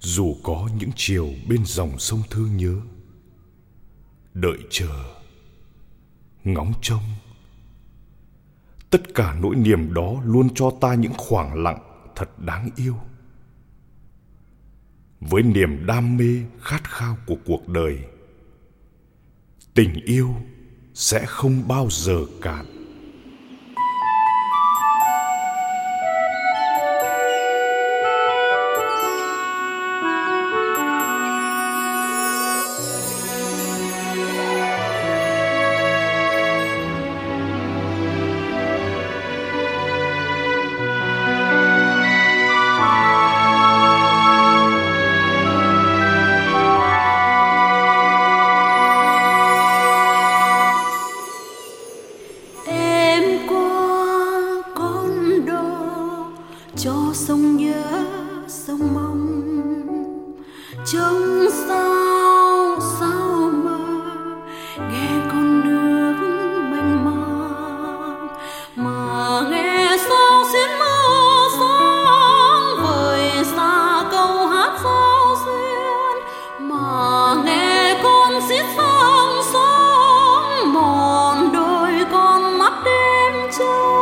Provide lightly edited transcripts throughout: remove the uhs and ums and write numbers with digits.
Dù có những chiều bên dòng sông thương nhớ, đợi chờ, ngóng trông, tất cả nỗi niềm đó luôn cho ta những khoảng lặng thật đáng yêu. Với niềm đam mê khát khao của cuộc đời, tình yêu sẽ không bao giờ cạn. Cho sông nhớ sông mong, trông sao sao mơ, nghe con nước mênh mang, mà nghe sao xiết mưa sáng vời xa câu hát giao duyên, mà nghe con xiết sang sóng mòn đôi con mắt đêm trăng.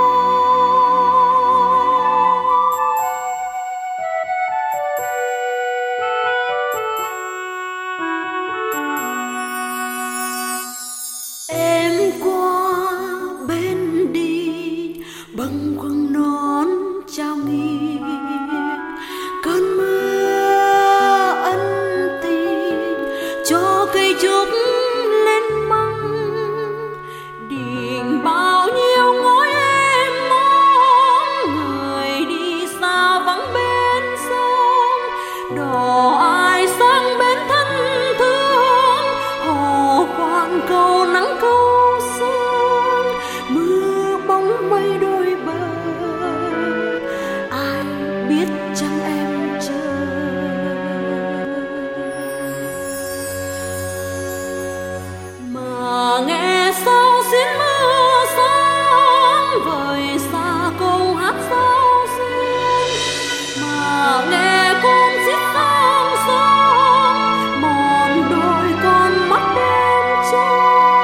Bâng khuâng nón trao nghiêng, cơn mưa ân tình cho cây trúc lên măng, đình bao nhiêu ngói em mong người đi xa vắng bên sông, đò ai sang bên thân thương, hồ khoan câu nắng câu sương, mưa bóng mây đôi biết chăng em chờ. Mà nghe sao xiết mưa sáng vời xa câu hát giao duyên, mà nghe con xiết sang sông mòn đôi con mắt đêm trăng.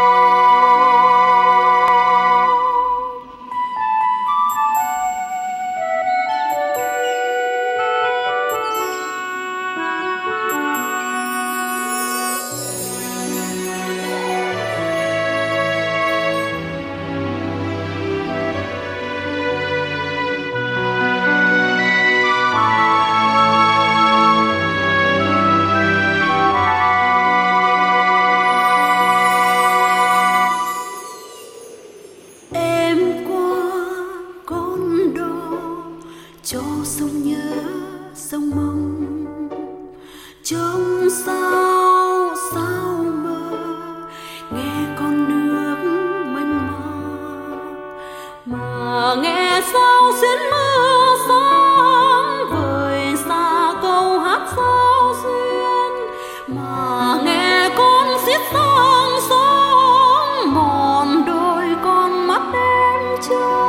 Cho sông nhớ sông mong, trông sao sao mơ, nghe con nước mênh mang, mà nghe sao xiết mưa sáng vời xa câu hát giao duyên, mà nghe con xiết sang sóng mòn đôi con mắt đêm trăng.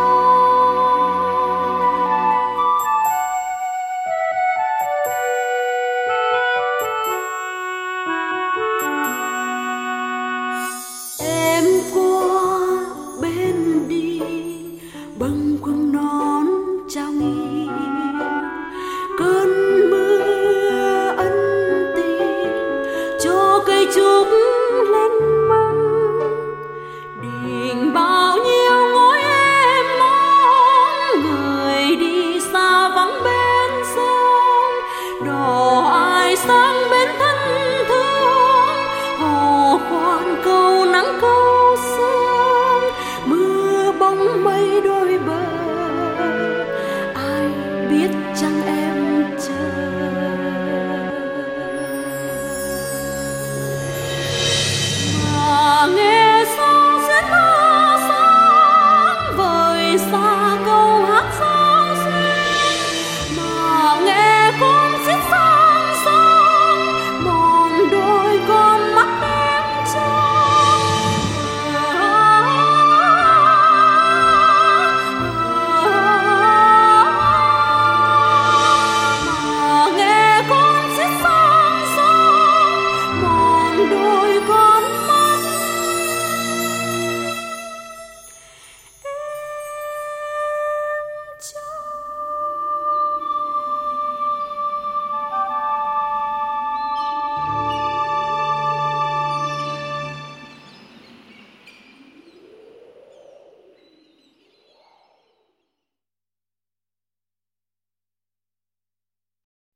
Bâng khuâng nón trao nghiêng, cơn mưa ân tình cho cây trúc lên măng, đình bao nhiêu ngói em mong người đi xa vắng bên sông, đò ai sang bên thân thương, hồ khoan câu nắng câu sương, mưa bóng mây đôi bờ, ai biết chăng em